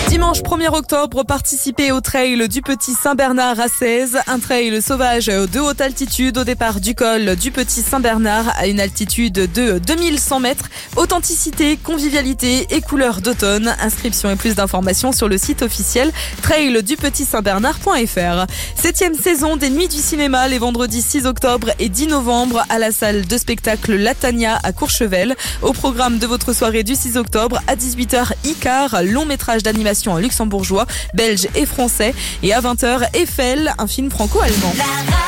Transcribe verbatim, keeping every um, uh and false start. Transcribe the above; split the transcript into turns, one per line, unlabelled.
Dimanche premier octobre, participez au trail du Petit Saint-Bernard à seize, un trail sauvage de haute altitude au départ du col du Petit Saint-Bernard à une altitude de deux mille cent mètres. Authenticité, convivialité et couleurs d'automne. Inscription et plus d'informations sur le site officiel trail du petit saint bernard point f r. Septième saison des Nuits du cinéma les vendredis six octobre et dix novembre à la salle de spectacle Latania à Courchevel. Au programme de votre soirée du six octobre à dix-huit heures Icar, long métrage d'animation en luxembourgeois, belge et français. Et à vingt heures Eiffel, un film franco-allemand.